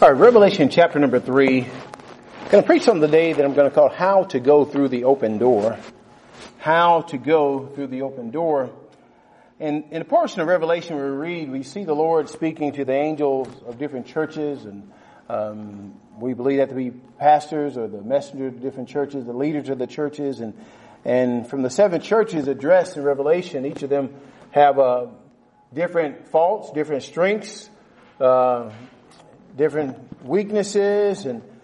All right, Revelation chapter number 3. I'm going to preach on the day that I'm going to call How to Go Through the Open Door. How to Go Through the Open Door. And in a portion of Revelation we read, we see the Lord speaking to the angels of different churches, and we believe that to be pastors or the messengers of different churches, the leaders of the churches, and from the 7 churches addressed in Revelation, each of them have different faults, different strengths, different weaknesses,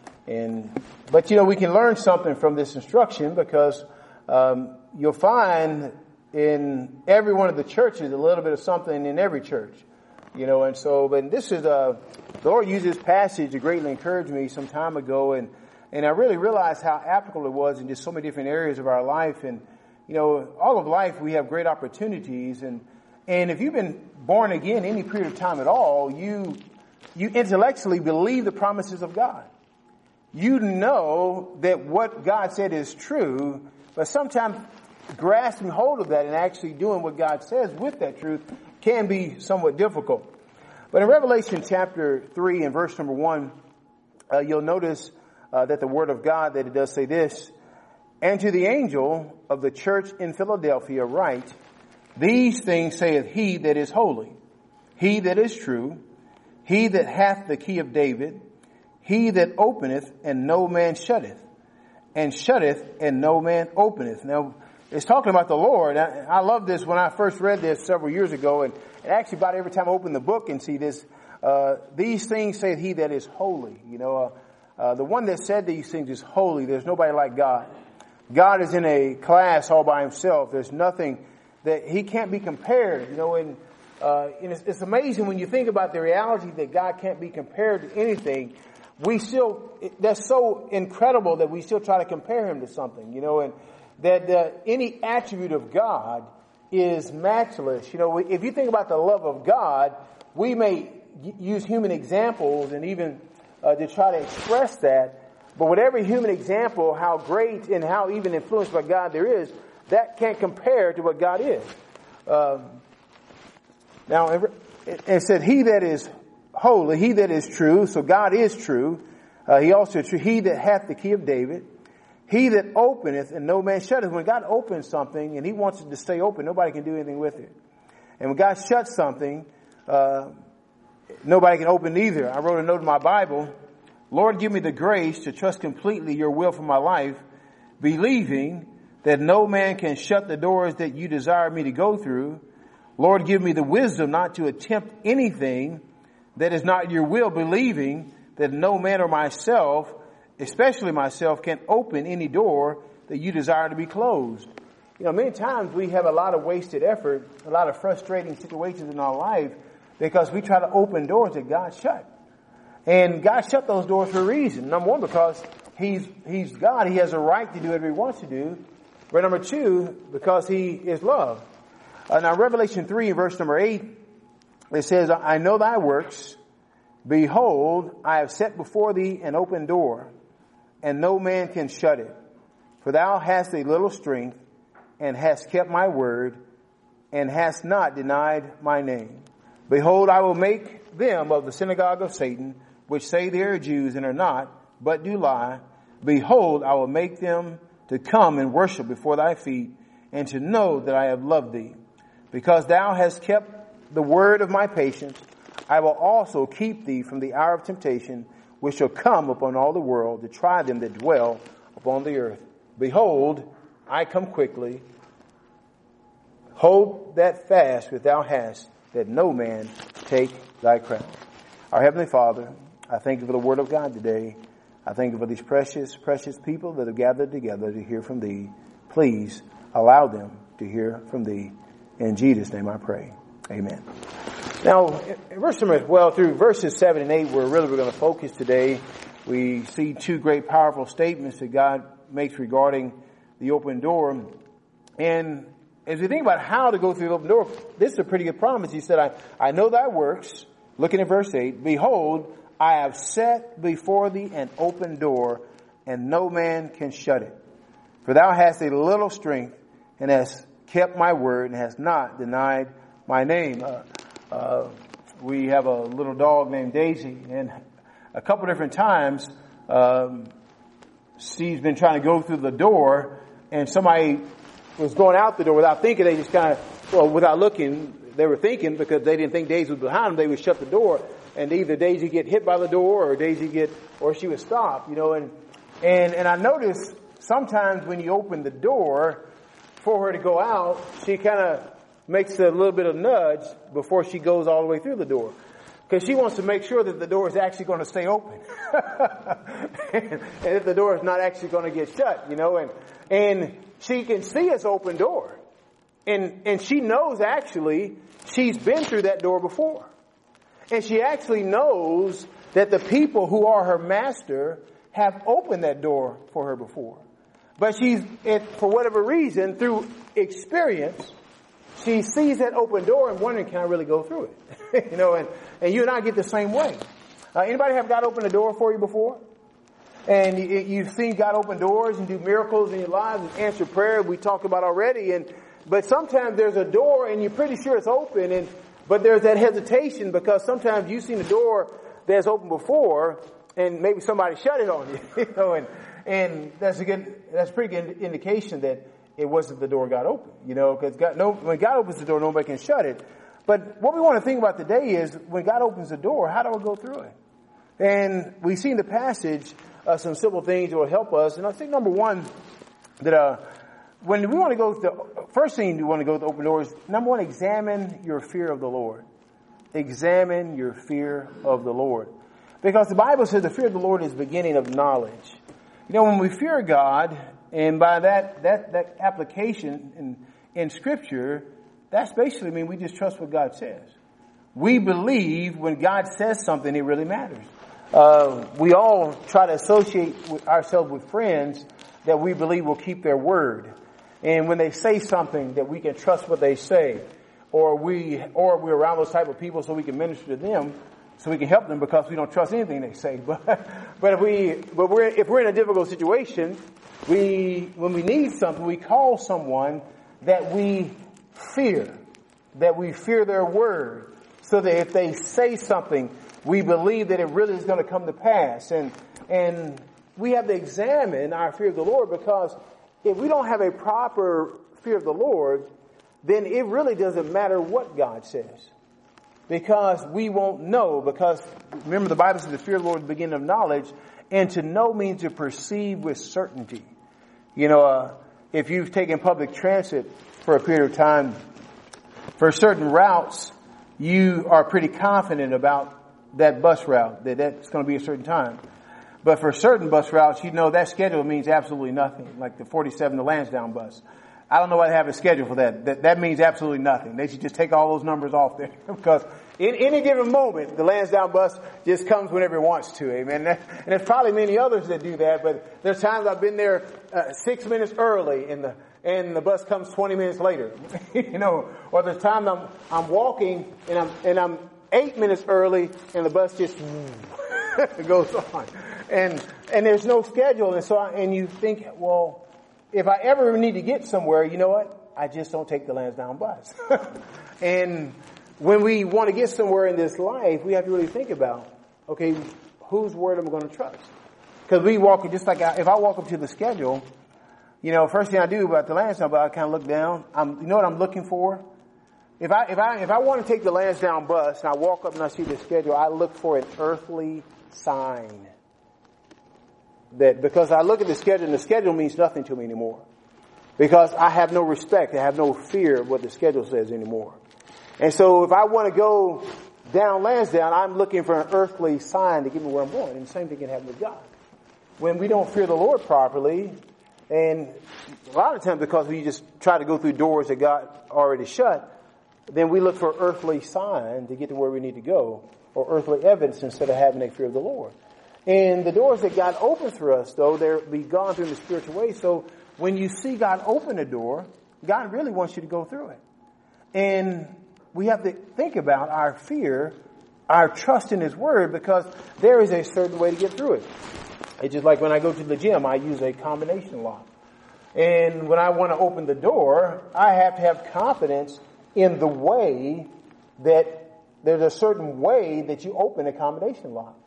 but we can learn something from this instruction because you'll find in every one of the churches a little bit of something in every church, and so, but this is the Lord used this passage to greatly encourage me some time ago, and I really realized how applicable it was in just so many different areas of our life, and all of life we have great opportunities, and if you've been born again any period of time at all, you intellectually believe the promises of God. You know that what God said is true, but sometimes grasping hold of that and actually doing what God says with that truth can be somewhat difficult. But in Revelation chapter 3 and verse number 1, you'll notice that the word of God, that it does say this, "And to the angel of the church in Philadelphia write, These things saith he that is holy, he that is true, he that hath the key of David, he that openeth and no man shutteth, and shutteth and no man openeth." Now, it's talking about the Lord. I love this when I first read this several years ago, and actually about every time I open the book and see this, "These things saith he that is holy." The one that said these things is holy. There's nobody like God. God is in a class all by himself. There's nothing that he can't be compared, and it's amazing when you think about the reality that God can't be compared to anything. That's so incredible that we still try to compare him to something, and that any attribute of God is matchless. If you think about the love of God, we may use human examples and even to try to express that, but with every human example, how great and how even influenced by God there is, that can't compare to what God is. Now, it said, "He that is holy, he that is true," so God is true. He also is true. "He that hath the key of David, he that openeth and no man shutteth." When God opens something and he wants it to stay open, nobody can do anything with it. And when God shuts something, nobody can open either. I wrote a note in my Bible, "Lord, give me the grace to trust completely your will for my life, believing that no man can shut the doors that you desire me to go through. Lord, give me the wisdom not to attempt anything that is not your will, believing that no man or myself, especially myself, can open any door that you desire to be closed." Many times we have a lot of wasted effort, a lot of frustrating situations in our life because we try to open doors that God shut. And God shut those doors for a reason. Number one, because He's God. He has a right to do whatever He wants to do. But number two, because He is love. Now, Revelation 3, verse number 8, it says, "I know thy works. Behold, I have set before thee an open door, and no man can shut it. For thou hast a little strength, and hast kept my word, and hast not denied my name. Behold, I will make them of the synagogue of Satan, which say they are Jews and are not, but do lie. Behold, I will make them to come and worship before thy feet, and to know that I have loved thee. Because thou hast kept the word of my patience, I will also keep thee from the hour of temptation, which shall come upon all the world to try them that dwell upon the earth. Behold, I come quickly. Hold that fast which thou hast, that no man take thy crown." Our Heavenly Father, I thank you for the word of God today. I thank you for these precious, precious people that have gathered together to hear from thee. Please allow them to hear from thee. In Jesus' name I pray. Amen. Now, in through verses 7 and 8, we're going to focus today. We see 2 great powerful statements that God makes regarding the open door. And as we think about how to go through the open door, this is a pretty good promise. He said, I know thy works. Looking at verse 8, "Behold, I have set before thee an open door, and no man can shut it. For thou hast a little strength, and hast kept my word, and hast not denied my name." We have a little dog named Daisy, and a couple different times, she's been trying to go through the door, and somebody was going out the door without thinking. They just kind of, well, without looking, they were thinking because they didn't think Daisy was behind them. They would shut the door, and either Daisy get hit by the door, or she would stop, and I noticed sometimes when you open the door for her to go out, she kind of makes a little bit of nudge before she goes all the way through the door. Because she wants to make sure that the door is actually going to stay open. and if the door is not actually going to get shut, and she can see it's open door. And she knows actually she's been through that door before. And she actually knows that the people who are her master have opened that door for her before. But for whatever reason, through experience, she sees that open door and wondering, can I really go through it? And you and I get the same way. Anybody have God open a door for you before? And you've seen God open doors and do miracles in your lives and answer prayer we talked about already. But sometimes there's a door and you're pretty sure it's open, but there's that hesitation because sometimes you've seen a door that's open before and maybe somebody shut it on you, and that's a pretty good indication that it wasn't the door God opened, because when God opens the door, nobody can shut it. But what we want to think about today is when God opens the door, how do we go through it? And we see in the passage some simple things that will help us. And I think number one, that when we want to go, the first thing you want to go to open doors, number one, examine your fear of the Lord. Examine your fear of the Lord. Because the Bible says the fear of the Lord is the beginning of knowledge. When we fear God, and by that application in Scripture, that's basically mean we just trust what God says. We believe when God says something, it really matters. We all try to associate ourselves with friends that we believe will keep their word. And when they say something that we can trust what they say, or we're around those type of people so we can minister to them, so we can help them because we don't trust anything they say. But if we're in a difficult situation, when we need something, we call someone that we fear their word, so that if they say something, we believe that it really is going to come to pass. And we have to examine our fear of the Lord, because if we don't have a proper fear of the Lord, then it really doesn't matter what God says. Because we won't know, because remember the Bible says the fear of the Lord is the beginning of knowledge, and to know means to perceive with certainty. If you've taken public transit for a period of time, for certain routes, you are pretty confident about that bus route, that's going to be a certain time. But for certain bus routes, that schedule means absolutely nothing, like the 47, the Lansdowne bus. I don't know why they have a schedule for that. That means absolutely nothing. They should just take all those numbers off there, because in any given moment, the Lansdowne bus just comes whenever it wants to. Amen. And there's probably many others that do that, but there's times I've been there 6 minutes early, and the bus comes 20 minutes later. Or there's times I'm walking and I'm 8 minutes early, and the bus just goes on, and there's no schedule, and you think, well, if I ever need to get somewhere, you know what? I just don't take the Lansdowne bus. And when we want to get somewhere in this life, we have to really think about, okay, whose word am I going to trust? Because we walk, just like if I walk up to the schedule, first thing I do about the Lansdowne bus, I kind of look down. You know what I'm looking for? If I want to take the Lansdowne bus and I walk up and I see the schedule, I look for an earthly sign. Because I look at the schedule, and the schedule means nothing to me anymore. Because I have no respect, I have no fear of what the schedule says anymore. And so if I want to go down Lansdowne, I'm looking for an earthly sign to give me where I'm going. And the same thing can happen with God. When we don't fear the Lord properly, and a lot of times because we just try to go through doors that God already shut, then we look for earthly sign to get to where we need to go, or earthly evidence instead of having a fear of the Lord. And the doors that God opens for us, though, they'll be gone through in the spiritual way. So when you see God open a door, God really wants you to go through it. And we have to think about our fear, our trust in His Word, because there is a certain way to get through it. It's just like when I go to the gym, I use a combination lock. And when I want to open the door, I have to have confidence in the way that there's a certain way that you open a combination lock.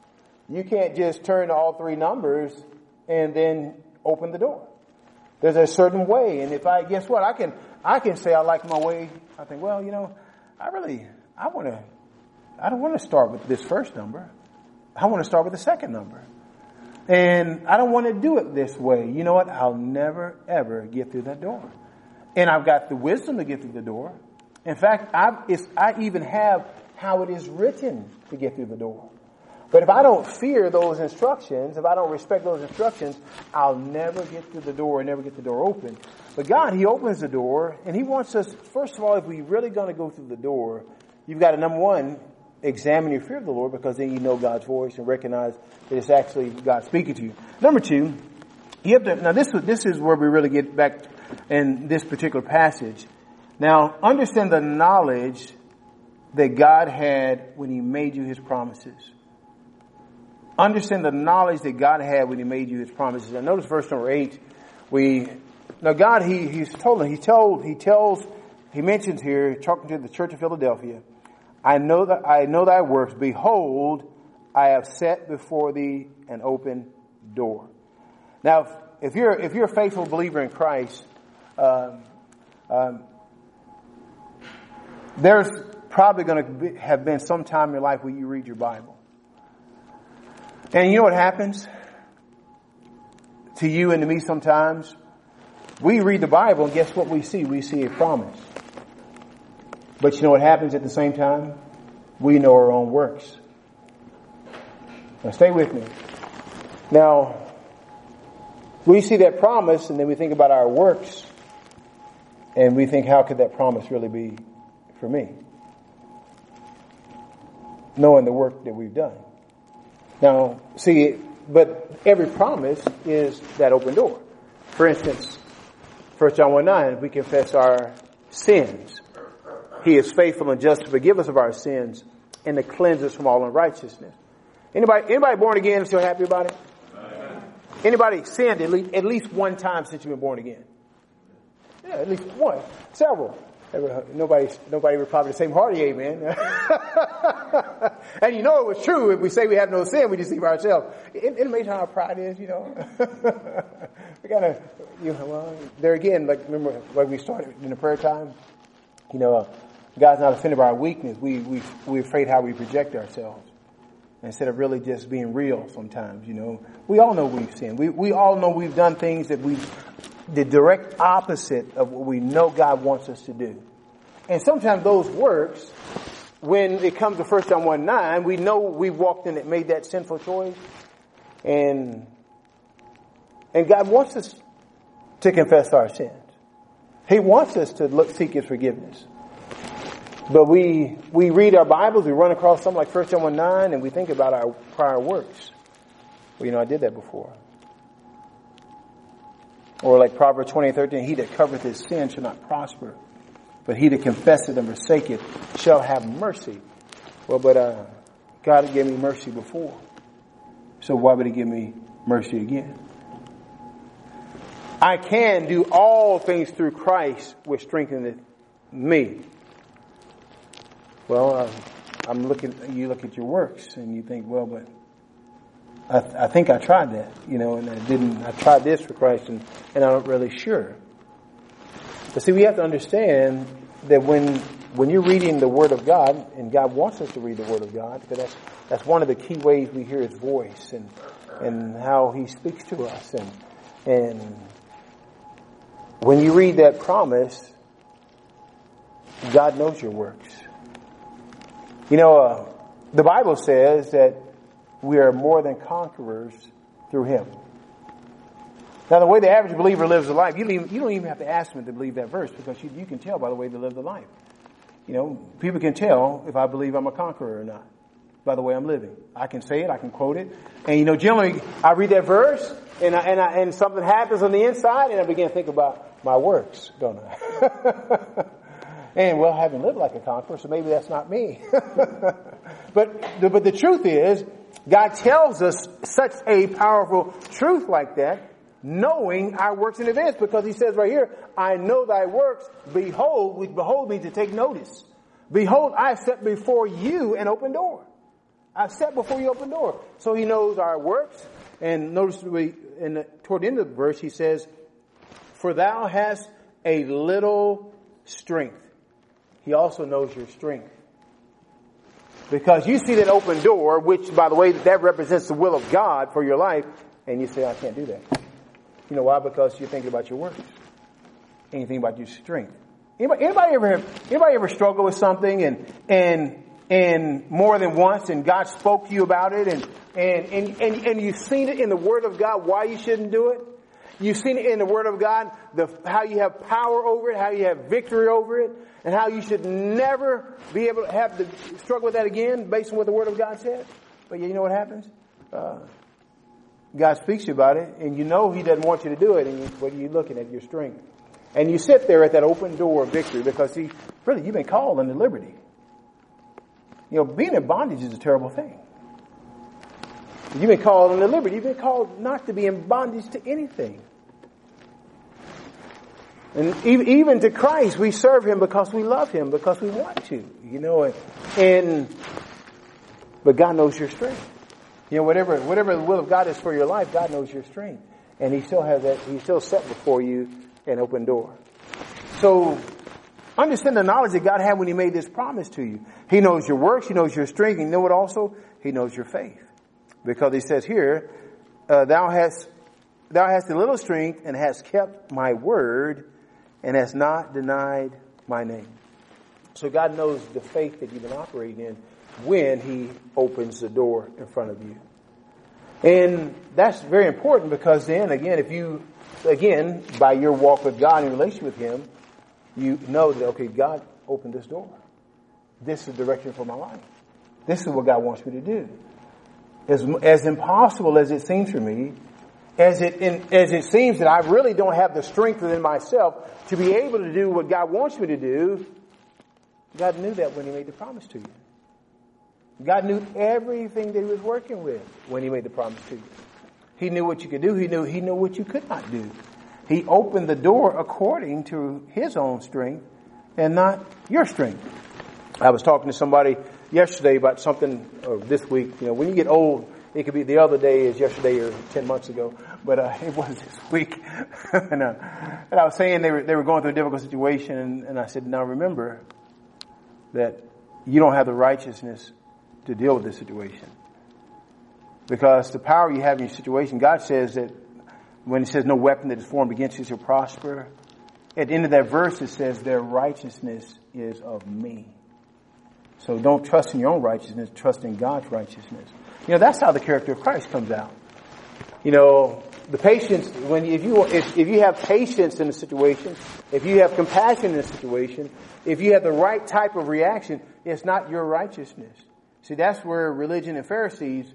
You can't just turn to all three numbers and then open the door. There's a certain way. And if guess what? I can say I like my way. I think, well, I don't want to start with this first number. I want to start with the second number. And I don't want to do it this way. You know what? I'll never, ever get through that door. And I've got the wisdom to get through the door. In fact, I even have how it is written to get through the door. But if I don't fear those instructions, if I don't respect those instructions, I'll never get through the door and never get the door open. But God, He opens the door, and He wants us, first of all, if we're really going to go through the door, you've got to, number one, examine your fear of the Lord, because then you know God's voice and recognize that it's actually God speaking to you. Number two, you have to, now this is where we really get back in this particular passage. Now, understand the knowledge that God had when He made you His promises. Understand the knowledge that God had when He made you His promises. And notice verse number 8. God, He mentions here, talking to the church of Philadelphia, I know thy works. Behold, I have set before thee an open door. Now, if you're a faithful believer in Christ, there's probably going to have been some time in your life where you read your Bible. And you know what happens to you and to me sometimes? We read the Bible, and guess what we see? We see a promise. But you know what happens at the same time? We know our own works. Now stay with me. Now, we see that promise, and then we think about our works, and we think, how could that promise really be for me? Knowing the work that we've done. Now, see, but every promise is that open door. For instance, 1 John 1:9, if we confess our sins, He is faithful and just to forgive us of our sins and to cleanse us from all unrighteousness. Anybody born again and still happy about it? Anybody sinned at least one time since you've been born again? Yeah, at least one. Several. Nobody would probably the same hearty amen. And you know it was true. If we say we have no sin, we deceive ourselves. It amazing how our pride is, We gotta, there again, remember, we started in the prayer time, God's not offended by our weakness. We're afraid how we project ourselves. Instead of really just being real sometimes, We all know we've sinned. We all know we've done things that the direct opposite of what we know God wants us to do. And sometimes those works, when it comes to 1 John 1:9, we know we walked in it, made that sinful choice. And God wants us to confess our sins. He wants us to seek His forgiveness. But we read our Bibles, we run across something like 1 John 1:9, and we think about our prior works. Well, I did that before. Or like Proverbs 20:13, he that covereth his sin shall not prosper, but he that confesseth and forsaketh shall have mercy. Well, but God had given me mercy before. So why would He give me mercy again? I can do all things through Christ which strengtheneth me. Well, you look at your works and you think, well, but I think I tried that, and I tried this for Christ and I'm not really sure. But see, we have to understand that when you're reading the Word of God, and God wants us to read the Word of God, because that's one of the key ways we hear His voice and how He speaks to us. And when you read that promise, God knows your works. The Bible says that we are more than conquerors through Him. Now, the way the average believer lives their life, you don't even have to ask them to believe that verse, because you can tell by the way they live their life. People can tell if I believe I'm a conqueror or not by the way I'm living. I can say it, I can quote it, and generally I read that verse and something happens on the inside, and I begin to think about my works, don't I? And I haven't lived like a conqueror, so maybe that's not me. But the truth is, God tells us such a powerful truth like that, knowing our works in advance, because He says right here, I know thy works, behold, which behold means to take notice. Behold, I set before you an open door. I've set before you open door. So he knows our works. And notice toward the end of the verse, he says, for thou hast a little strength. He also knows your strength. Because you see that open door, which, by the way, that represents the will of God for your life, and you say, I can't do that. You know why? Because you're thinking about your works. And you think about your strength. Anybody ever struggle with something and more than once, and God spoke to you about it, and you've seen it in the Word of God why you shouldn't do it? You've seen it in the Word of God, how you have power over it, how you have victory over it, and how you should never be able to have to struggle with that again based on what the Word of God said. But you know what happens? God speaks to you about it, and you know He doesn't want you to do it, and what are you looking at? Your strength. And you sit there at that open door of victory because, you've been called into liberty. You know, being in bondage is a terrible thing. You've been called into liberty. You've been called not to be in bondage to anything. And even to Christ, we serve Him because we love Him, because we want to, you know, but God knows your strength. You know, whatever the will of God is for your life, God knows your strength. And He still has that, He still set before you an open door. So, understand the knowledge that God had when He made this promise to you. He knows your works, He knows your strength, and you know what also? He knows your faith. Because He says here, thou hast a little strength and hast kept my word and hast not denied my name. So God knows the faith that you've been operating in when He opens the door in front of you. And that's very important because then, again, by your walk with God and relation with Him, you know that, okay, God opened this door. This is the direction for my life. This is what God wants me to do. As impossible as it seems for me, as it seems that I really don't have the strength within myself to be able to do what God wants me to do, God knew that when He made the promise to you. God knew everything that He was working with when He made the promise to you. He knew what you could do. He knew what you could not do. He opened the door according to His own strength and not your strength. I was talking to somebody yesterday about something, or this week. You know, when you get old, it could be the other day as yesterday or 10 months ago, but it was this week. and I was saying they were going through a difficult situation, and I said, now remember that you don't have the righteousness to deal with this situation. Because the power you have in your situation, God says that when He says no weapon that is formed against you shall prosper, at the end of that verse it says their righteousness is of me. So don't trust in your own righteousness, trust in God's righteousness. You know, that's how the character of Christ comes out. You know, the patience, if you have patience in a situation, if you have compassion in a situation, if you have the right type of reaction, it's not your righteousness. See, that's where religion and Pharisees,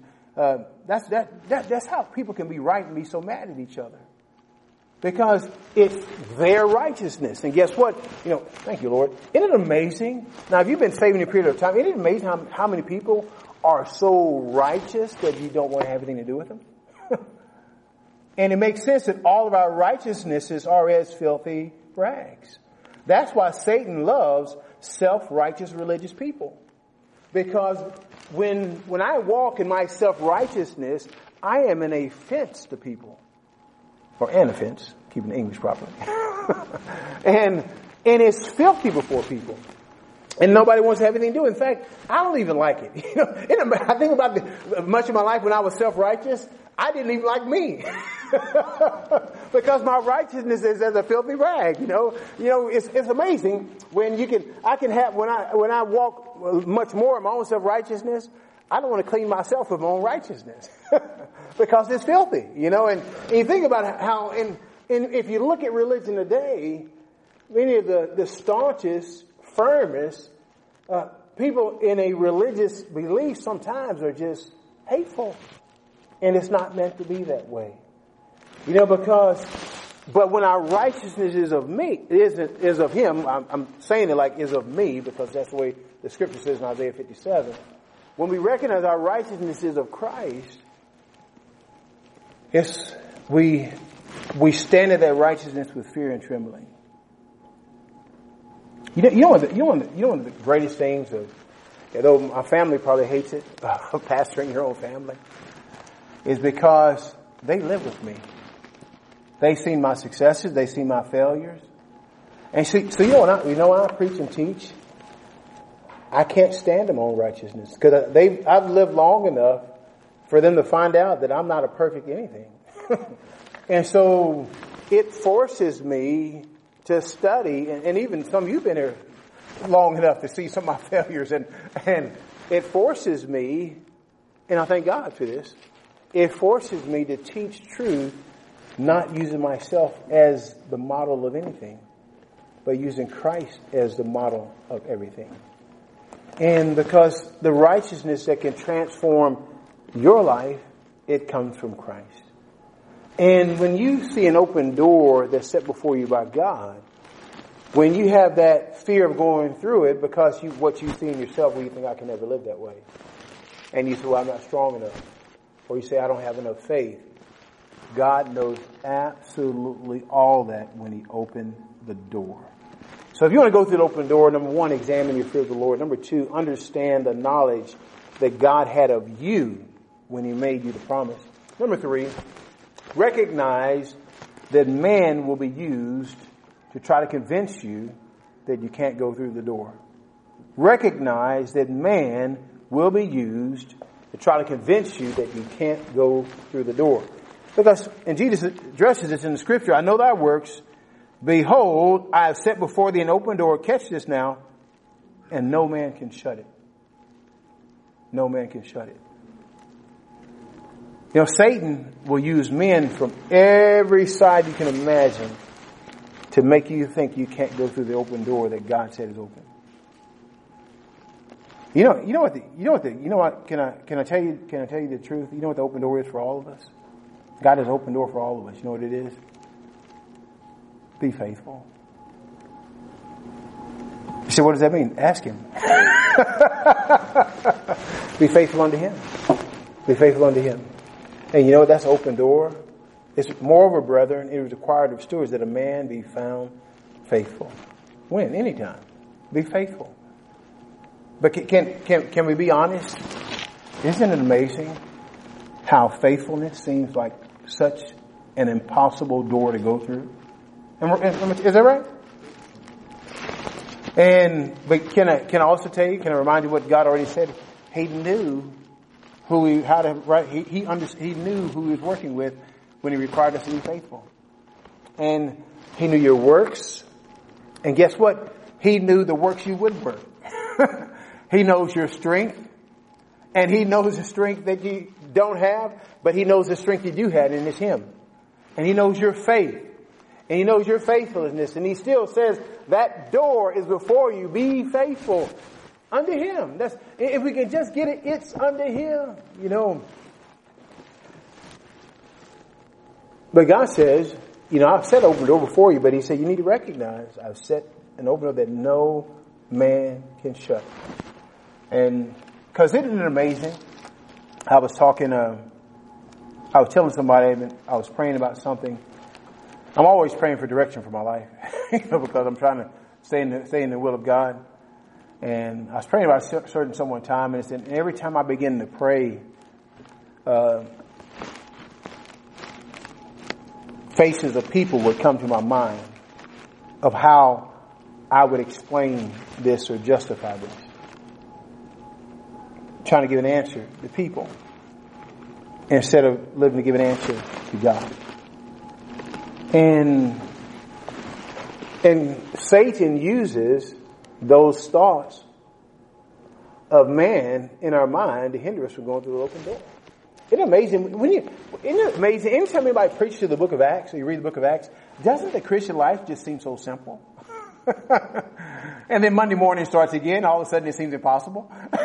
that's how people can be right and be so mad at each other. Because it's their righteousness. And guess what? You know, thank you, Lord. Isn't it amazing? Now, if you've been saving a period of time, isn't it amazing how many people are so righteous that you don't want to have anything to do with them? And it makes sense that all of our righteousnesses are as filthy rags. That's why Satan loves self-righteous religious people. Because when I walk in my self-righteousness, I am an offense to people. Or an offense, keeping the English properly. and it's filthy before people. And nobody wants to have anything to do. In fact, I don't even like it. You know, I think about much of my life when I was self-righteous, I didn't even like me. Because my righteousness is as a filthy rag, you know. You know, it's amazing when when I walk much more in my own self-righteousness, I don't want to clean myself with my own righteousness. Because it's filthy, you know. And you think about how, and if you look at religion today, many of the staunchest, firmest people in a religious belief sometimes are just hateful. And it's not meant to be that way. You know, but when our righteousness is of me, is of Him, I'm saying it like is of me because that's the way the scripture says in Isaiah 57. When we recognize our righteousness is of Christ, we stand in that righteousness with fear and trembling. You know one of the greatest things although my family probably hates it, pastoring your own family, is because they live with me. They've seen my successes. They've seen my failures. And so you know when I preach and teach, I can't stand them on righteousness because I've lived long enough for them to find out that I'm not a perfect anything. And so it forces me to study, and even some of you have been here long enough to see some of my failures, and it forces me, and I thank God for this, it forces me to teach truth, not using myself as the model of anything, but using Christ as the model of everything. And because the righteousness that can transform your life, it comes from Christ. And when you see an open door that's set before you by God, when you have that fear of going through it because what you see in yourself, where you think, I can never live that way. And you say, well, I'm not strong enough. Or you say, I don't have enough faith. God knows absolutely all that when He opened the door. So if you want to go through the open door, number one, examine your fear of the Lord. Number two, understand the knowledge that God had of you when He made you the promise. Number three, recognize that man will be used to try to convince you that you can't go through the door. Recognize that man will be used to try to convince you that you can't go through the door. Because, and Jesus addresses this in the scripture, I know thy works. Behold, I have set before thee an open door. Catch this now. And no man can shut it. No man can shut it. You know, Satan will use men from every side you can imagine to make you think you can't go through the open door that God said is open. You know what, can I tell you the truth? You know what the open door is for all of us? God has an open door for all of us. You know what it is? Be faithful. You say, what does that mean? Ask Him. Be faithful unto Him. Be faithful unto Him. And you know what? That's an open door. It's moreover, brethren, it is required of stewards that a man be found faithful. When? Anytime. Be faithful. But can we be honest? Isn't it amazing how faithfulness seems like such an impossible door to go through? Is that right? But can I also tell you? Can I remind you what God already said? He knew who He knew who He was working with when He required us to be faithful, and He knew your works. And guess what? He knew the works you would work. He knows your strength, and He knows the strength that you don't have, but He knows the strength that you had, and it's Him. And He knows your faith. And He knows your faithfulness. And He still says, that door is before you. Be faithful unto Him. If we can just get it, it's unto Him. You know. But God says, I've set open door before you, but He said, you need to recognize I've set an open door that no man can shut. And, because isn't it amazing? I was telling somebody, I was praying about something. I'm always praying for direction for my life, because I'm trying to stay in the will of God. And I was praying about a certain someone time, and every time I begin to pray, faces of people would come to my mind of how I would explain this or justify this. Trying to give an answer to people instead of living to give an answer to God. And Satan uses those thoughts of man in our mind to hinder us from going through the open door. Isn't it amazing? Isn't it amazing? Anytime anybody preaches to the book of Acts, or you read the book of Acts, doesn't the Christian life just seem so simple? And then Monday morning starts again. All of a sudden, it seems impossible.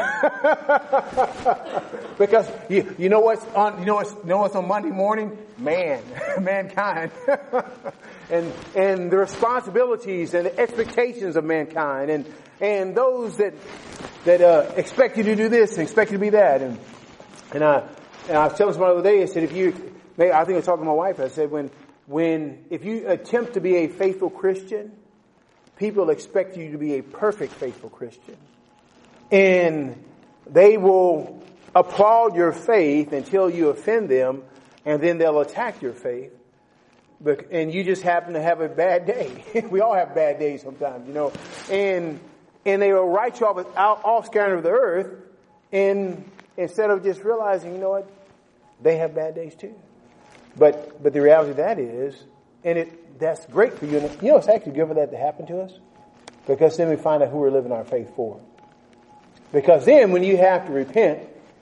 Because you know what's on Monday morning? Mankind, and the responsibilities and the expectations of mankind, and those that expect you to do this and expect you to be that, and I was telling someone the other day. I said, I think I was talking to my wife. I said, if you attempt to be a faithful Christian, people expect you to be a perfect faithful Christian. And they will applaud your faith until you offend them, and then they'll attack your faith. And you just happen to have a bad day. We all have bad days sometimes, And they will write you off scattering of the earth, and instead of just realizing, you know what, they have bad days too. But the reality of that is, and that's great for you. And it's actually good for that to happen to us, because then we find out who we're living our faith for. Because then when you have to repent,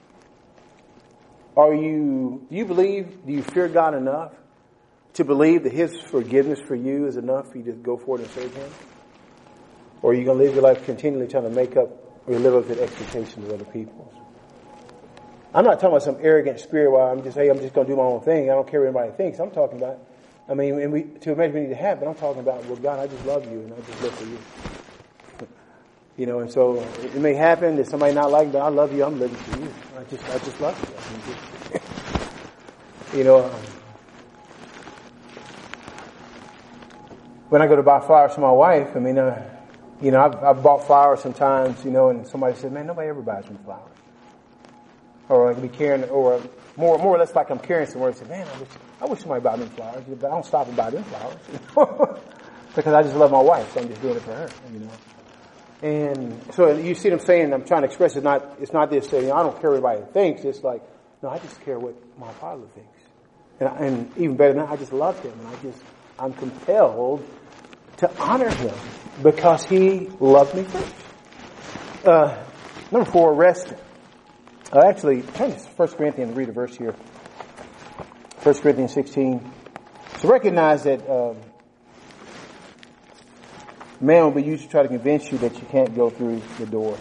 do you fear God enough to believe that His forgiveness for you is enough for you to go forward and serve Him? Or are you going to live your life continually trying to make up or live up to the expectations of other people? I'm not talking about some arrogant spirit where I'm just going to do my own thing. I don't care what anybody thinks. I'm talking about, to imagine we need to have, but I'm talking about, well, God, I just love you and I just live for you. And so it may happen that somebody not like, but I love you. I'm living for you. I just love you. When I go to buy flowers for my wife, I've bought flowers sometimes, and somebody said, man, nobody ever buys me flowers. Or I could be carrying, or more or less like I'm carrying somewhere and say, man, I wish somebody bought me flowers, but I don't stop and buy them flowers. Because I just love my wife, so I'm just doing it for her, And so you see them saying, I'm trying to express it's not this saying, I don't care what everybody thinks. It's like, no, I just care what my Father thinks. And even better than that, I just love Him. And I'm compelled to honor Him because He loved me first. Number 4, rest. Actually, turn to 1 Corinthians and read a verse here. 1 Corinthians 16. So recognize that man will be used to try to convince you that you can't go through the door.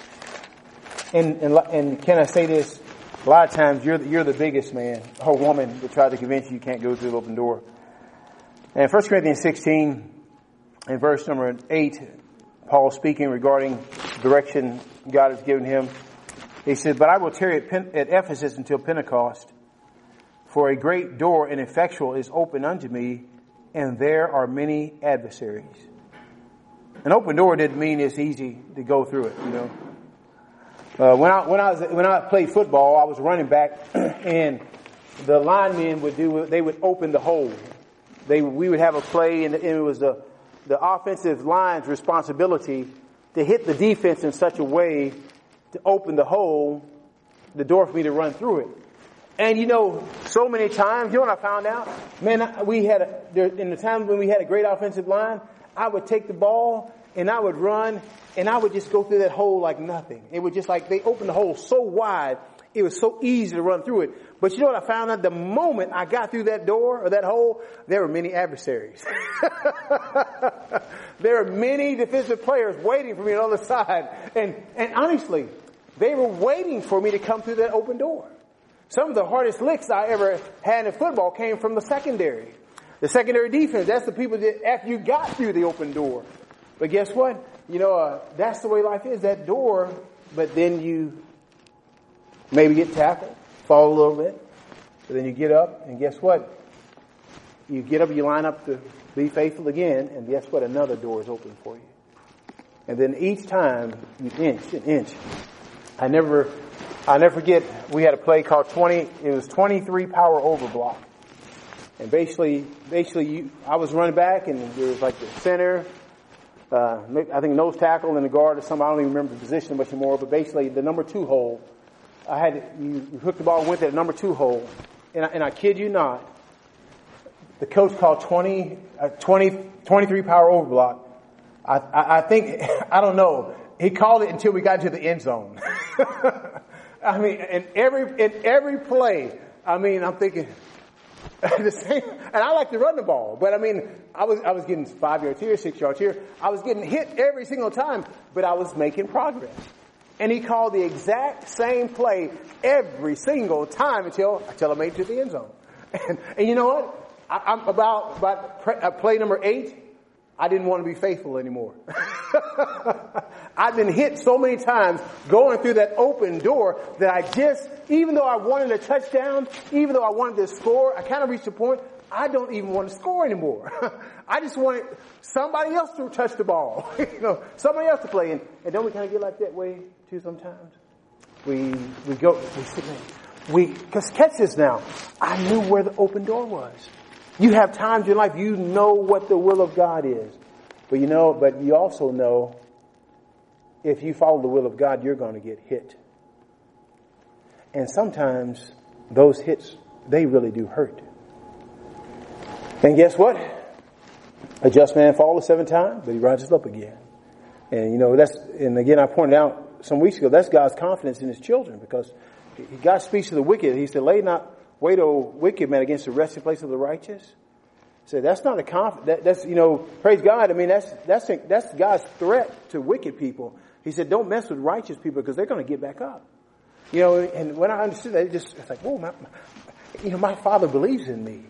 And can I say this? A lot of times you're the biggest man or woman that tries to convince you can't go through the open door. And 1 Corinthians 16 and verse number 8, Paul speaking regarding direction God has given him. He said, but I will tarry at Ephesus until Pentecost, for a great door and effectual is open unto me, and there are many adversaries. An open door didn't mean it's easy to go through it, When I played football, I was running back, and the linemen would open the hole. We would have a play, and it was the offensive line's responsibility to hit the defense in such a way to open the hole, the door for me to run through it. And so many times, what I found out? Man, in the times when we had a great offensive line, I would take the ball and I would run and I would just go through that hole like nothing. It was just like they opened the hole so wide, it was so easy to run through it. But what I found out? The moment I got through that door or that hole, there were many adversaries. There were many defensive players waiting for me on the other side. And honestly, they were waiting for me to come through that open door. Some of the hardest licks I ever had in football came from the secondary. The secondary defense, that's the people that after you got through the open door. But guess what? That's the way life is, that door, but then you maybe get tackled, fall a little bit, but then you get up, and guess what? You get up, you line up to be faithful again, and guess what? Another door is open for you. And then each time, you inch and inch. I'll never forget, we had a play called 23 power over block. And basically, I was running back, and there was like the center, I think nose tackle and the guard or something. I don't even remember the position much anymore, but basically the number 2 hole. You hooked the ball and went to the number 2 hole. And I kid you not, the coach called 23 power over block. I think, I don't know. He called it until we got to the end zone. In every play, I'm thinking the same. And I like to run the ball, but I was getting 5 yards here, 6 yards here. I was getting hit every single time, but I was making progress. And he called the exact same play every single time until I made it to the end zone. And you know what? I'm about play number 8. I didn't want to be faithful anymore. I've been hit so many times going through that open door that even though I wanted a touchdown, even though I wanted to score, I kind of reached a point, I don't even want to score anymore. I just wanted somebody else to touch the ball, somebody else to play. And don't we kind of get like that way too too sometimes? Because catch this now. I knew where the open door was. You have times in your life, you know what the will of God is. But you also know if you follow the will of God, you're going to get hit. And sometimes those hits, they really do hurt. And guess what? A just man falleth 7 times, but he rises up again. And and again, I pointed out some weeks ago, that's God's confidence in his children, because God speaks to the wicked. He said, wait, O wicked man, against the resting place of the righteous. So that's not a that's praise God. I mean, that's God's threat to wicked people. He said, don't mess with righteous people because they're going to get back up. And when I understood that, it's like, whoa, my Father believes in me,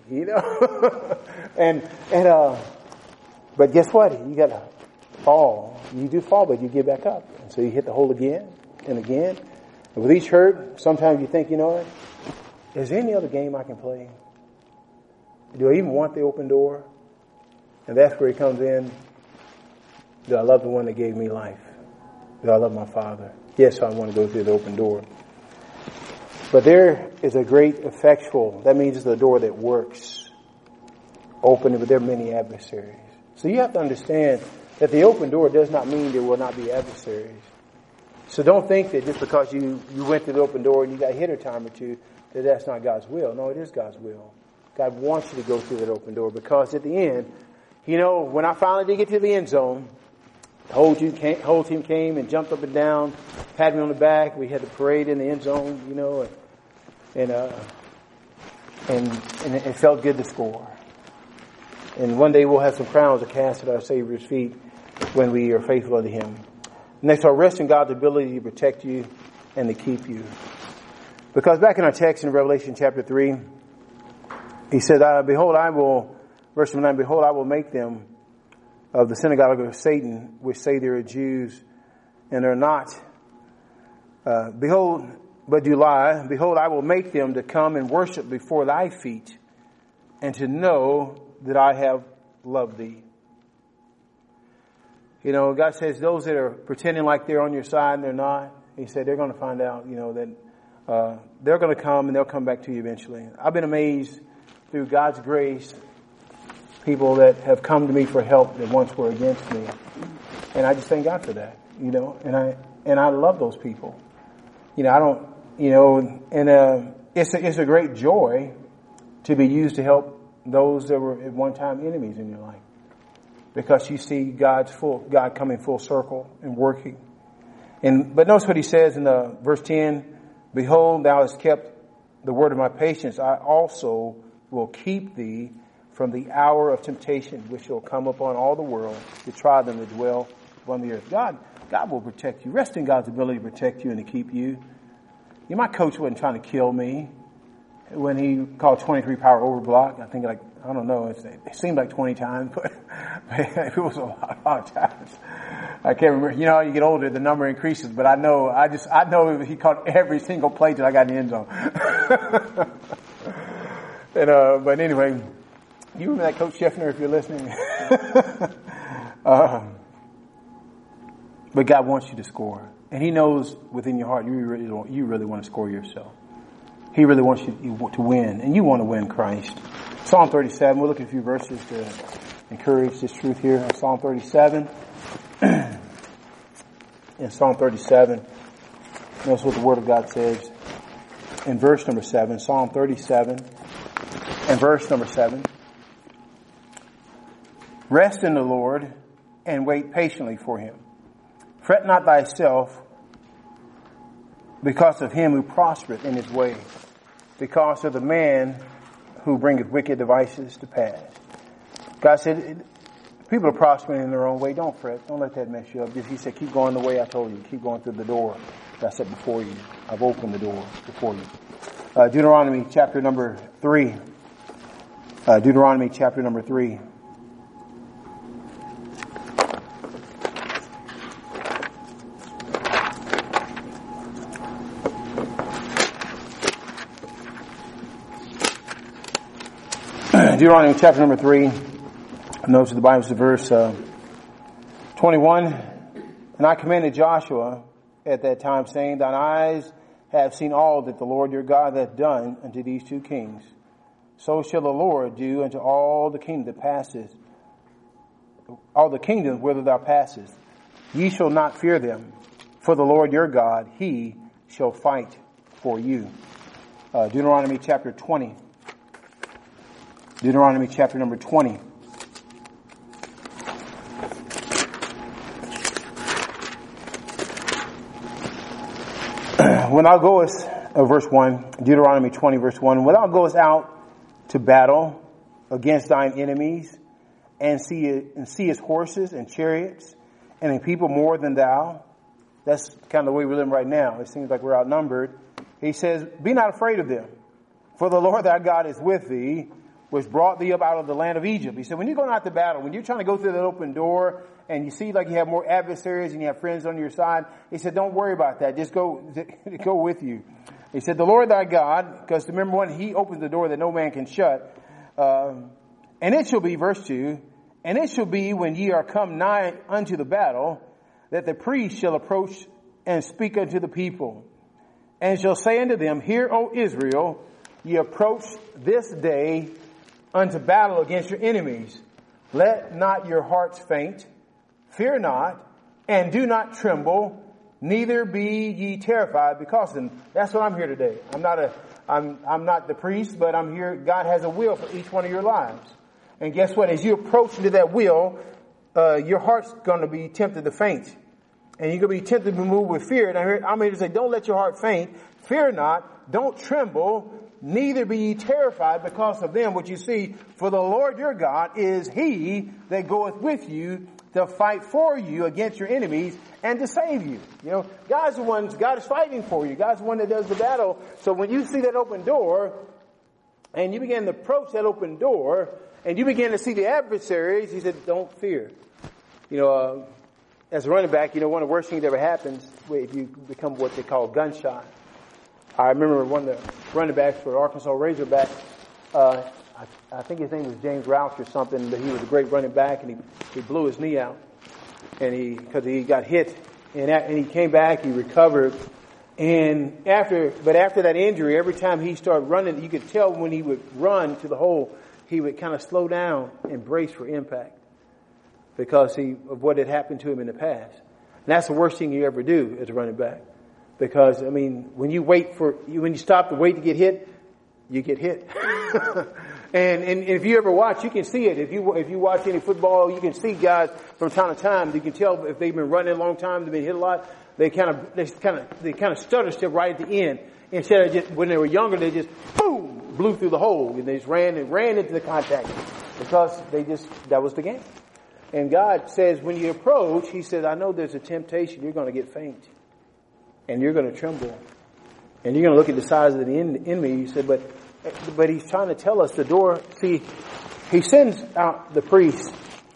but guess what? You got to fall. You do fall, but you get back up. And so you hit the hole again and again. And with each hurt, sometimes you think, is there any other game I can play? Do I even want the open door? And that's where he comes in. Do I love the one that gave me life? Do I love my Father? Yes, I want to go through the open door. But there is a great effectual, that means it's a door that works, open, but there are many adversaries. So you have to understand that the open door does not mean there will not be adversaries. So don't think that just because you went through the open door and you got hit a time or two, that that's not God's will. No, it is God's will. God wants you to go through that open door, because at the end, when I finally did get to the end zone, the whole team came and jumped up and down, patted me on the back. We had the parade in the end zone, and it felt good to score. And one day we'll have some crowns to cast at our Savior's feet when we are faithful unto Him. Next, our rest in God's ability to protect you and to keep you. Because back in our text in Revelation chapter 3, he said, verse 9, behold, I will make them of the synagogue of Satan, which say they are Jews and are not. Behold, but do lie. Behold, I will make them to come and worship before thy feet, and to know that I have loved thee. God says those that are pretending like they're on your side and they're not, He said they're going to find out, that they're going to come and they'll come back to you eventually. I've been amazed through God's grace, people that have come to me for help that once were against me. And I just thank God for that, and I love those people. It's a great joy to be used to help those that were at one time enemies in your life. Because you see God coming full circle and working. But notice what he says in verse 10, behold, thou hast kept the word of my patience. I also will keep thee from the hour of temptation, which shall come upon all the world to try them that dwell upon the earth. God will protect you. Rest in God's ability to protect you and to keep you. My coach wasn't trying to kill me when he called 23 power overblock. I think I don't know, it seemed like 20 times, but it was a lot of times. I can't remember. You get older, the number increases, but I know he caught every single play that I got in the end zone. But anyway, you remember that Coach Scheffner, if you're listening? But God wants you to score. And He knows within your heart you really want to score yourself. He really wants you to win, and you want to win Christ. Psalm 37, we'll look at a few verses to encourage this truth here. Psalm 37. In Psalm 37, notice what the Word of God says in verse number 7. Psalm 37 and verse number 7. Rest in the Lord and wait patiently for Him. Fret not thyself because of him who prospereth in his way, because of the man who bringeth wicked devices to pass. God said, people are prospering in their own way. Don't fret. Don't let that mess you up. He said, keep going the way I told you. Keep going through the door that I set before you. I've opened the door before you. Deuteronomy chapter number 3. Deuteronomy chapter number 3. Deuteronomy chapter number 3. Notice the Bible says verse 21. And I commanded Joshua at that time, saying, thine eyes have seen all that the Lord your God hath done unto these two kings. So shall the Lord do unto all the kingdom that passeth, all the kingdoms whither thou passest. Ye shall not fear them, for the Lord your God, he shall fight for you. Deuteronomy chapter 20. Deuteronomy chapter number 20. When thou goest, verse 1, Deuteronomy 20 verse 1, when thou goest out to battle against thine enemies, and seest horses and chariots, and in people more than thou. That's kind of the way we live right now. It seems like we're outnumbered. He says, be not afraid of them, for the Lord thy God is with thee, which brought thee up out of the land of Egypt. He said, when you're going out to battle, when you're trying to go through that open door, and you see like you have more adversaries and you have friends on your side, he said, don't worry about that. Just go with you. He said, the Lord thy God, because remember when he opens the door that no man can shut, and it shall be, verse 2, and it shall be when ye are come nigh unto the battle, that the priest shall approach and speak unto the people, and shall say unto them, hear, O Israel, ye approach this day unto battle against your enemies. Let not your hearts faint, fear not, and do not tremble, neither be ye terrified because of them. That's what I'm here today. I'm not the priest, but I'm here. God has a will for each one of your lives. And guess what? As you approach into that will, your heart's going to be tempted to faint. And you're going to be tempted to be moved with fear. And I'm here to say, don't let your heart faint. Fear not. Don't tremble. Neither be ye terrified because of them which you see. For the Lord your God is he that goeth with you to fight for you against your enemies and to save you. You know, God's the one, God is fighting for you. God's the one that does the battle. So when you see that open door and you begin to approach that open door and you begin to see the adversaries, he said, don't fear. You know, as a running back, you know, one of the worst things that ever happens if you become what they call gunshot. I remember one of the running backs for Arkansas Razorbacks, I think his name was James Roush or something, but he was a great running back, and he blew his knee out, and because he got hit, and he came back, he recovered, and after that injury, every time he started running, you could tell when he would run to the hole, he would kind of slow down and brace for impact because of what had happened to him in the past. And that's the worst thing you ever do as a running back, because I mean, when you stop to wait to get hit, you get hit. And if you ever watch, you can see it. If you watch any football, you can see guys from time to time. You can tell if they've been running a long time, they've been hit a lot. They kind of stutter step right at the end. Instead of just when they were younger, they just boom blew through the hole and they just ran into the contact because that was the game. And God says when you approach, he says, I know there's a temptation. You're going to get faint and you're going to tremble and you're going to look at the size of the enemy. He said, but he's trying to tell us the door. See, he sends out the priest,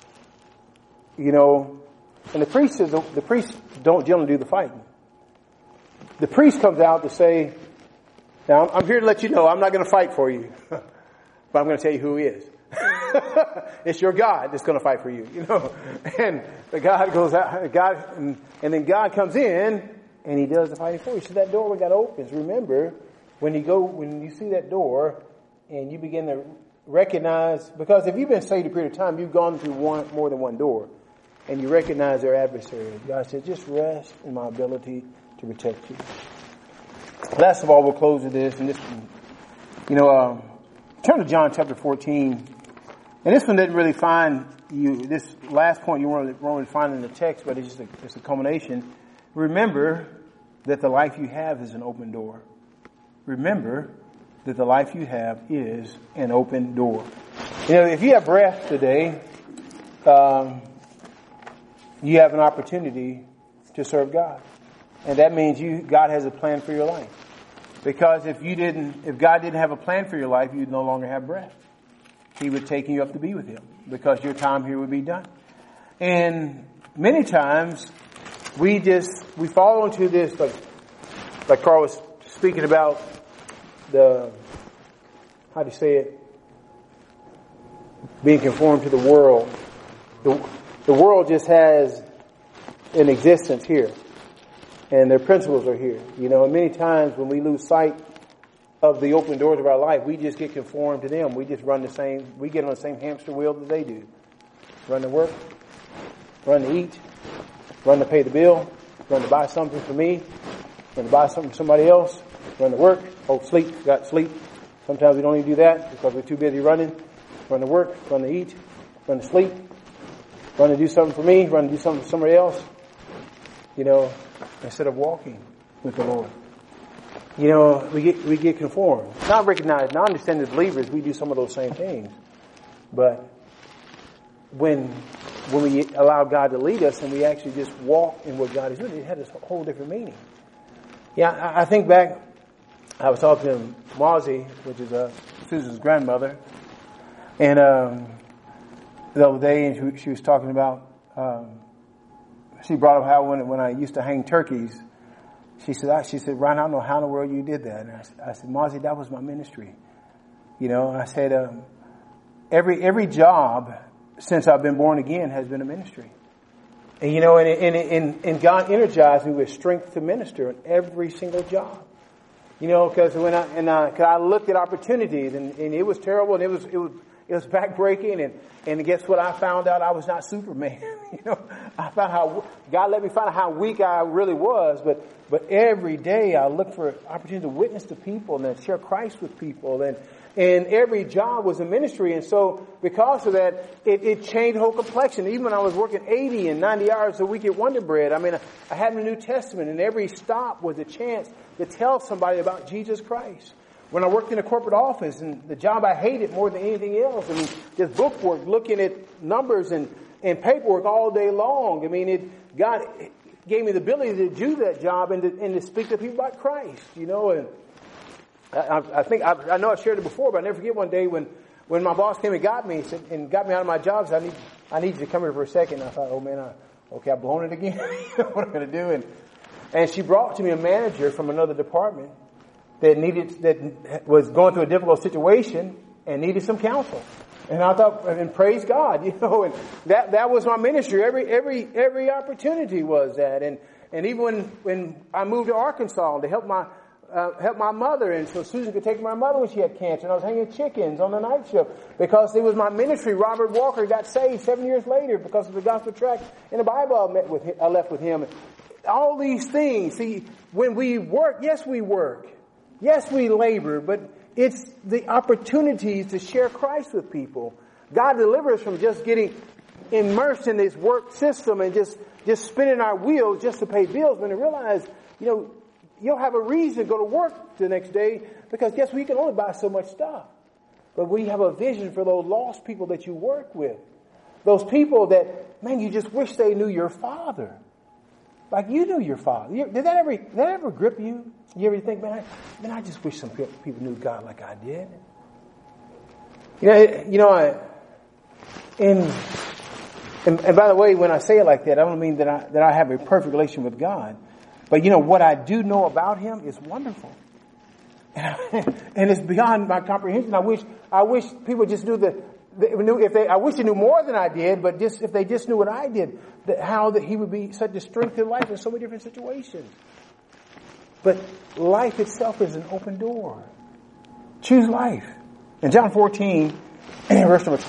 you know, and the priest says the priests don't generally do the fighting. The priest comes out to say, now I'm here to let you know I'm not going to fight for you, but I'm going to tell you who he is. It's your God that's going to fight for you, you know. And the God goes out, and then God comes in and he does the fighting for you. So that door we got opens. Remember, when you see that door and you begin to recognize, because if you've been saved a period of time, you've gone through more than one door, and you recognize their adversary. God said, just rest in my ability to protect you. Last of all, we'll close with this, and this, you know, turn to John chapter 14, and this one didn't really find you, this last point you won't really find in the text, but it's a culmination. Remember that the life you have is an open door. Remember that the life you have is an open door. You know, if you have breath today, you have an opportunity to serve God. And that means God has a plan for your life. Because if God didn't have a plan for your life, you'd no longer have breath. He would take you up to be with him because your time here would be done. And many times we fall into this, like Carl was speaking about being conformed to the world. The world just has an existence here. and their principles are here. You know, and many times when we lose sight of the open doors of our life, we just get conformed to them. We just we get on the same hamster wheel that they do. Run to work, run to eat, run to pay the bill, run to buy something for me, run to buy something for somebody else, run to work, sleep, got sleep. Sometimes we don't even do that because we're too busy running. Run to work, run to eat, run to sleep, run to do something for me, run to do something for somebody else. You know, instead of walking with the Lord. You know, we get conformed. Not recognized, not understand as believers, we do some of those same things. But when we allow God to lead us and we actually just walk in what God is doing, it had a whole different meaning. Yeah, I think back, I was talking to Mozzie, which is Susan's grandmother, and the other day, and she was talking about, she brought up how when I used to hang turkeys, she said, Ryan, I don't know how in the world you did that. And I said, Mozzie, that was my ministry. You know, and I said, every job since I've been born again has been a ministry. And you know, and God energized me with strength to minister in every single job. You know, because cause I looked at opportunities and it was terrible and it was backbreaking and guess what? I found out I was not Superman. You know, I found God let me find out how weak I really was, but every day I looked for opportunity to witness to people and to share Christ with people and every job was a ministry. And so because of that, it changed the whole complexion. Even when I was working 80 and 90 hours a week at Wonder Bread, I mean, I had the New Testament and every stop was a chance to tell somebody about Jesus Christ. When I worked in a corporate office and the job I hated more than anything else, I mean, just bookwork, looking at numbers and paperwork all day long. I mean, God gave me the ability to do that job and to speak to people about Christ, you know, and I know I've shared it before, but I never forget one day when my boss came and got me and got me out of my job. Said, I need you to come here for a second. And I thought, oh man, I've blown it again. What am I going to do? And she brought to me a manager from another department that was going through a difficult situation and needed some counsel. And I thought, and praise God, you know, and that was my ministry. Every opportunity was that. And even when I moved to Arkansas to help my mother, and so Susan could take my mother when she had cancer, and I was hanging chickens on the night shift because it was my ministry. Robert Walker got saved 7 years later because of the gospel tract in the Bible I left with him. All these things. See, when we work, yes, we labor, but it's the opportunities to share Christ with people. God delivers us from just getting immersed in this work system and just spinning our wheels just to pay bills, but to realize, you know, you'll have a reason to go to work the next day because guess what? You can only buy so much stuff. But we have a vision for those lost people that you work with. Those people that, man, you just wish they knew your Father. Like you knew your Father. Did that ever grip you? You ever think, man, I just wish some people knew God like I did. And by the way, when I say it like that, I don't mean that I have a perfect relation with God. But you know, what I do know about Him is wonderful. And it's beyond my comprehension. I wish people just knew I wish they knew more than I did, but if they just knew what I did, how He would be such a strength in life in so many different situations. But life itself is an open door. Choose life. In John 14, verse number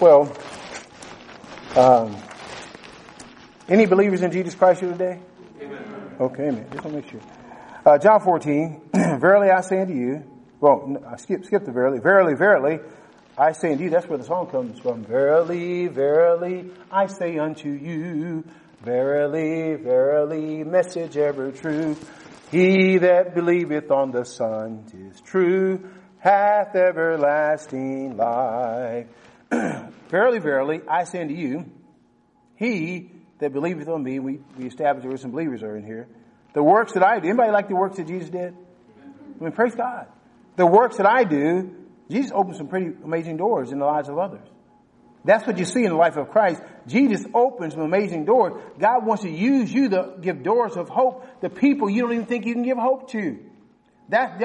12, any believers in Jesus Christ here today? Amen. Okay, amen. Just want to make sure. John 14, verily I say unto you, well, I skip the verily. Verily, verily, I say unto you, that's where the song comes from. Verily, verily, I say unto you, verily, verily, message ever true. He that believeth on the Son, 'tis true, hath everlasting life. Verily, verily, I say unto you, he that believeth on me, we established there were some believers are in here. The works that I do, anybody like the works that Jesus did? I mean, praise God. The works that I do, Jesus opened some pretty amazing doors in the lives of others. That's what you see in the life of Christ. Jesus opens some amazing doors. God wants to use you to give doors of hope to people you don't even think you can give hope to.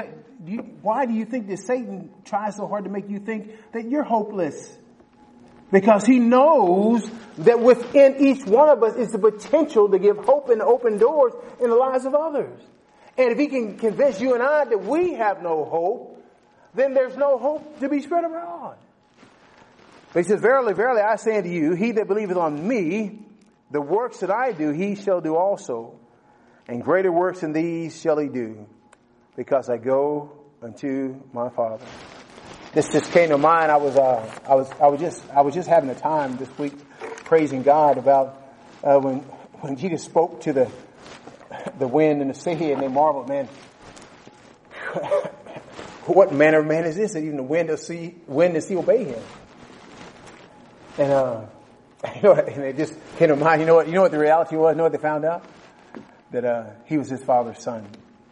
Why do you think that Satan tries so hard to make you think that you're hopeless? Because He knows that within each one of us is the potential to give hope and open doors in the lives of others. And if He can convince you and I that we have no hope, then there's no hope to be spread abroad. But He says, verily, verily, I say unto you, he that believeth on me, the works that I do, he shall do also. And greater works than these shall he do, because I go unto my Father. This just came to mind. I was just having a time this week praising God about when Jesus spoke to the wind and the sea, and they marveled, man, what manner of man is this that even the wind and the sea obey Him? And and it just came to mind. You know what the reality was? You know what they found out? That He was His Father's Son.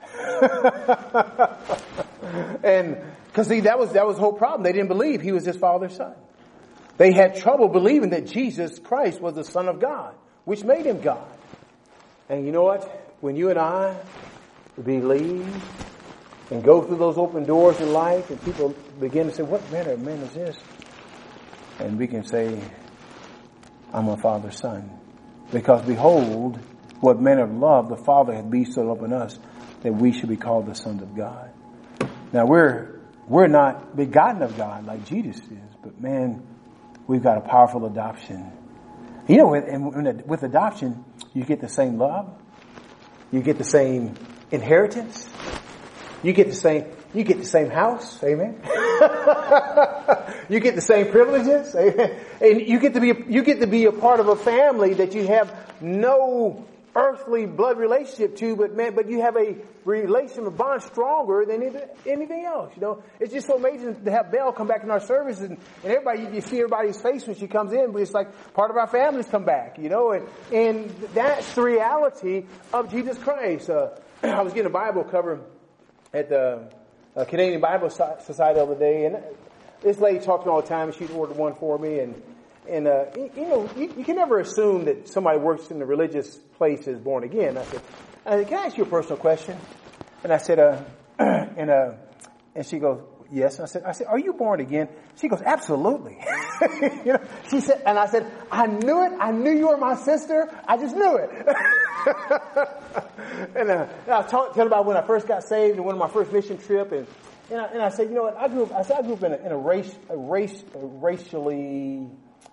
And because see, that was the whole problem. They didn't believe He was His Father's Son. They had trouble believing that Jesus Christ was the Son of God, which made Him God. And you know what? When you and I believe and go through those open doors in life, and people begin to say, "What manner of man is this?" And we can say, "I'm a Father's Son," because behold, what manner of love the Father hath bestowed upon us, that we should be called the sons of God. Now we're not begotten of God like Jesus is, but man, we've got a powerful adoption. You know, with adoption, you get the same love, you get the same inheritance, you get the same house, amen. You get the same privileges, amen. And you get to be a part of a family that you have no earthly blood relationship to, but you have a relation, a bond stronger than anything else. You know, it's just so amazing to have Belle come back in our services, and everybody, you see everybody's face when she comes in, but it's like part of our families come back, you know, and that's the reality of Jesus Christ. I was getting a Bible cover at the Canadian Bible Society the other day, and this lady talked all the time, and she'd ordered one for me, and you know, you can never assume that somebody works in the religious place is born again. I said, "Can I ask you a personal question?" And I said, and she goes, "Yes." And I said, "Are you born again?" She goes, "Absolutely." You know, she said, and I said, "I knew it. I knew you were my sister. I just knew it." And I was telling about when I first got saved and went on my first mission trip, and I said, you know what? I grew up in a racially.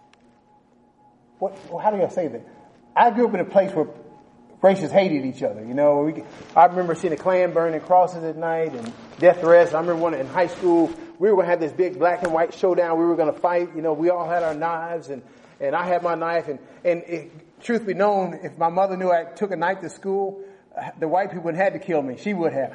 How do I say that? I grew up in a place where races hated each other. You know, I remember seeing a Klan burning crosses at night and death threats. I remember in high school, we were going to have this big black and white showdown. We were going to fight. You know, we all had our knives, and I had my knife. And truth be known, if my mother knew I took a knife to school, the white people had to kill me. She would have.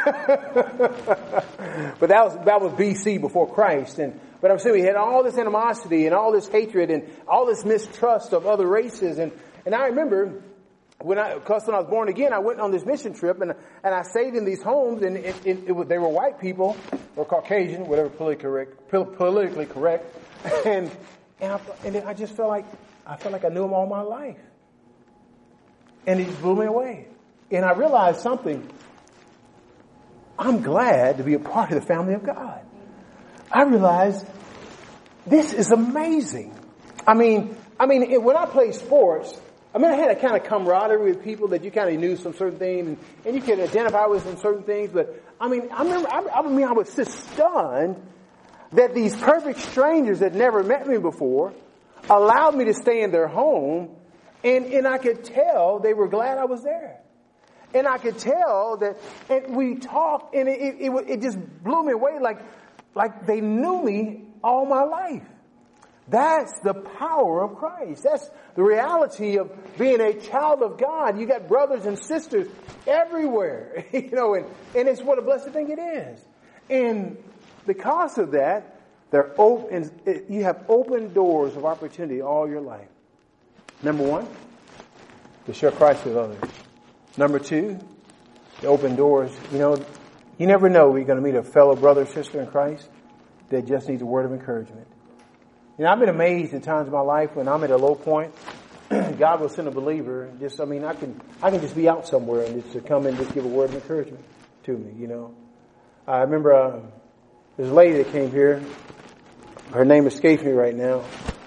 But that was BC, before Christ. But I'm saying we had all this animosity and all this hatred and all this mistrust of other races. And I remember when I was born again, I went on this mission trip, and I stayed in these homes, and they were white people or Caucasian, whatever politically correct. And I just felt like I knew them all my life. And it just blew me away. And I realized something. I'm glad to be a part of the family of God. I realized this is amazing. I mean, when I played sports, I had a kind of camaraderie with people that you kind of knew some certain things, and you could identify with some certain things. But I was just stunned that these perfect strangers that never met me before allowed me to stay in their home, and I could tell they were glad I was there. And I could tell that, and we talked, and it just blew me away, like they knew me all my life. That's the power of Christ. That's the reality of being a child of God. You got brothers and sisters everywhere, you know, and it's what a blessed thing it is. And because of that, they're open. You have open doors of opportunity all your life. Number one, to share Christ with others. Number two, the open doors. You know, you never know when you're going to meet a fellow brother or sister in Christ that just needs a word of encouragement. You know, I've been amazed at times in my life when I'm at a low point, God will send a believer. I can just be out somewhere and just to come and just give a word of encouragement to me, you know. I remember there's a lady that came here. Her name escapes me right now.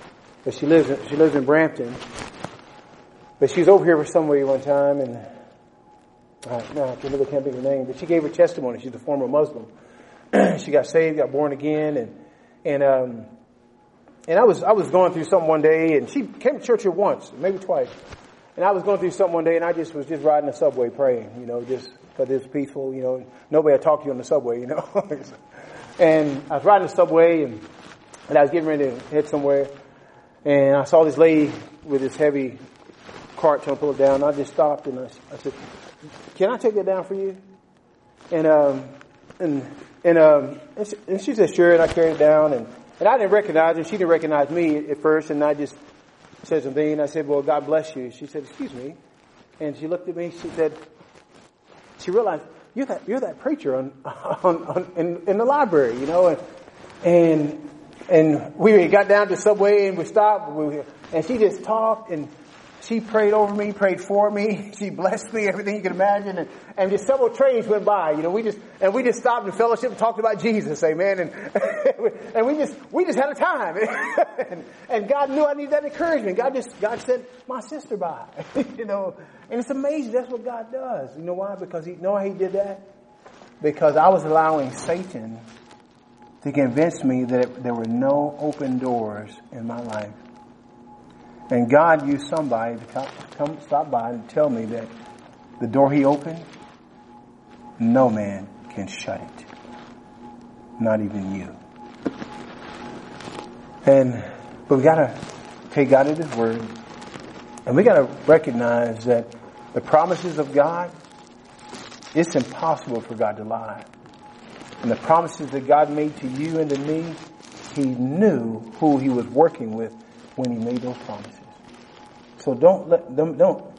But she lives in Brampton. But she was over here for somebody one time, and I can't think of her name, but she gave her testimony. She's a former Muslim. She got saved, got born again, and I was going through something one day, and she came to church here once, maybe twice. And I was going through something one day, and I was just riding the subway praying, just because it was peaceful, nobody had talked to you on the subway, And I was riding the subway, and I was getting ready to head somewhere, and I saw this lady with this heavy cart trying to pull it down. And I just stopped, and I said, "Can I take that down for you?" And she said, "Sure," and I carried it down, and I didn't recognize her. She didn't recognize me at first, and I just said something, and I said, "Well, God bless you." She said, "Excuse me," and she looked at me. She said, she realized, you're that preacher in the library, and we got down to the subway and we stopped, and she just talked, and she prayed over me, prayed for me. She blessed me, everything you can imagine. And just several trains went by. We just stopped in fellowship and talked about Jesus, amen. And we just had a time. And God knew I needed that encouragement. God sent my sister by, And it's amazing. That's what God does. You know why? Because you know why He did that? Because I was allowing Satan to convince me that there were no open doors in my life. And God used somebody to come stop by and tell me that the door He opened, no man can shut it. Not even you. But we gotta take God at His word. And we gotta recognize that the promises of God, it's impossible for God to lie. And the promises that God made to you and to me, He knew who He was working with when He made those promises. So don't listen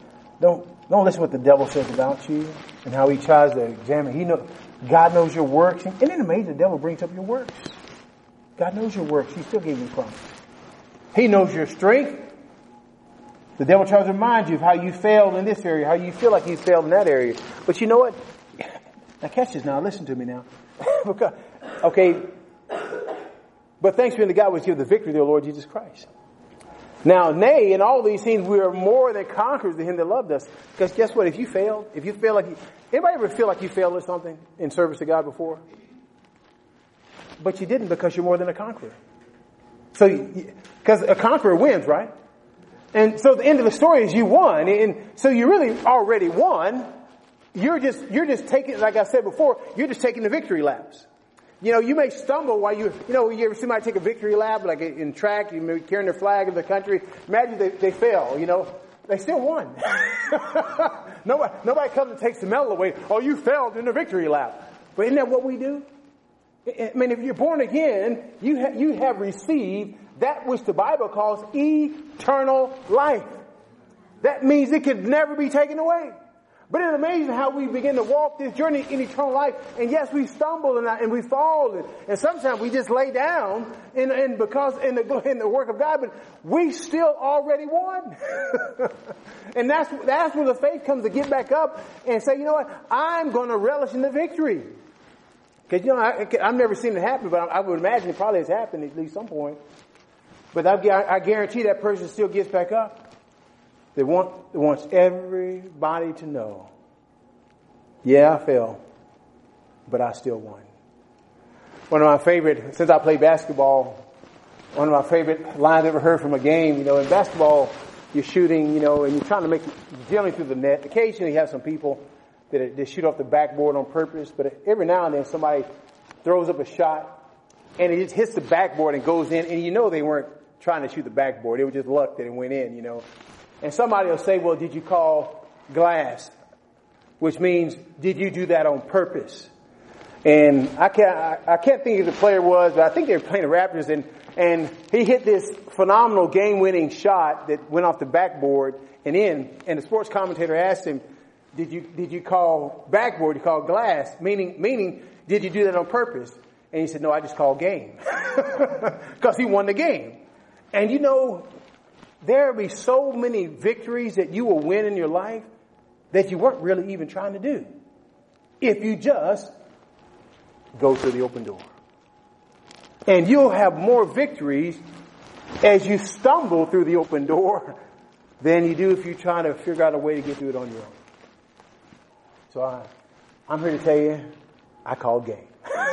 to what the devil says about you and how he tries to examine. God knows your works. And isn't it amazing the devil brings up your works? God knows your works. He still gave you promise. He knows your strength. The devil tries to remind you of how you failed in this area, how you feel like you failed in that area. But you know what? Now catch this now. Listen to me now. Okay. But thanks be to God which give the victory to the Lord Jesus Christ. Now, nay, in all these things, we are more than conquerors to Him that loved us. Because guess what? If you feel like anybody ever feel like you failed at something in service to God before? But you didn't, because you're more than a conqueror. So, because a conqueror wins, right? And so the end of the story is you won. And so you really already won. You're just taking, like I said before, you're just taking the victory laps. You may stumble while you ever see somebody take a victory lap, like in track, you may be carrying their flag of the country. Imagine they fail, they still won. Nobody comes and takes the medal away. Oh, you failed in the victory lap. But isn't that what we do? I mean, if you're born again, you have received that which the Bible calls eternal life. That means it could never be taken away. But it's amazing how we begin to walk this journey in eternal life. And yes, we stumble and we fall. And sometimes we just lay down because in the work of God, but we still already won. And that's where the faith comes to get back up and say, you know what? I'm going to relish in the victory. Because, I've never seen it happen, but I would imagine it probably has happened at least some point. But I guarantee that person still gets back up. They wants everybody to know, yeah, I fell, but I still won. Since I played basketball, one of my favorite lines I ever heard from a game, in basketball, you're shooting, and you're trying to make it generally through the net. Occasionally you have some people that they shoot off the backboard on purpose, but every now and then somebody throws up a shot and it just hits the backboard and goes in, and they weren't trying to shoot the backboard. It was just luck that it went in, And somebody will say, well, did you call glass? Which means, did you do that on purpose? And I can't think who the player was, but I think they were playing the Raptors, and he hit this phenomenal game-winning shot that went off the backboard and in. And the sports commentator asked him, did you call backboard? You called glass, meaning, did you do that on purpose? And he said, no, I just called game. Because he won the game. And there will be so many victories that you will win in your life that you weren't really even trying to do. If you just go through the open door. And you'll have more victories as you stumble through the open door than you do if you're trying to figure out a way to get through it on your own. So I'm here to tell you, I call game.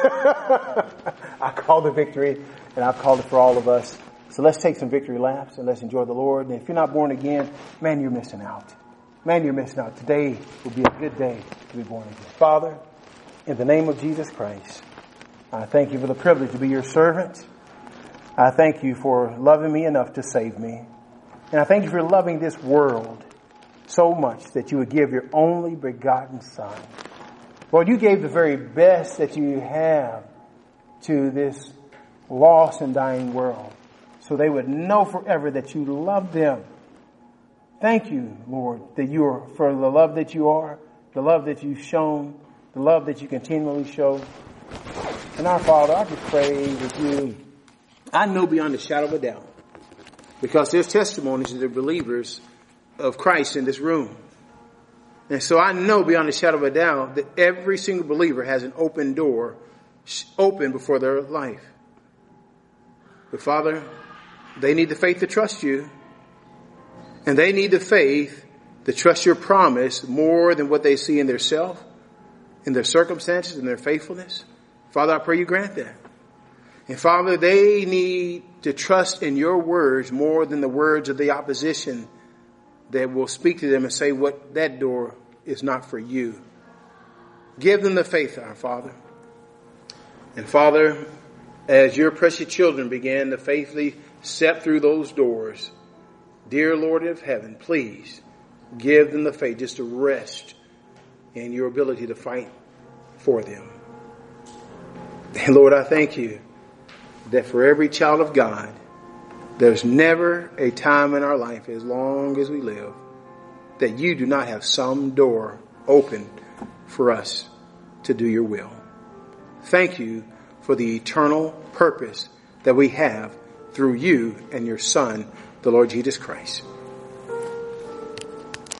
I call the victory, and I've called it for all of us. So let's take some victory laps and let's enjoy the Lord. And if you're not born again, man, you're missing out. Man, you're missing out. Today will be a good day to be born again. Father, in the name of Jesus Christ, I thank you for the privilege to be your servant. I thank you for loving me enough to save me. And I thank you for loving this world so much that you would give your only begotten Son. Lord, you gave the very best that you have to this lost and dying world so they would know forever that you love them. Thank you, Lord, that you are, for the love that you are, the love that you've shown, the love that you continually show. And our Father, I just pray that you, I know beyond a shadow of a doubt, because there's testimonies of the believers of Christ in this room. And so I know beyond a shadow of a doubt that every single believer has an open door open before their life. But Father, they need the faith to trust you. And they need the faith to trust your promise more than what they see in their self, in their circumstances, in their faithfulness. Father, I pray you grant that. And Father, they need to trust in your words more than the words of the opposition that will speak to them and say what that door is not for you. Give them the faith, our Father. And Father, as your precious children began to faithfully step through those doors, dear Lord of heaven, please give them the faith just to rest in your ability to fight for them. And Lord, I thank you that for every child of God, there's never a time in our life, as long as we live, that you do not have some door open for us to do your will. Thank you for the eternal purpose that we have through you and your Son, the Lord Jesus Christ.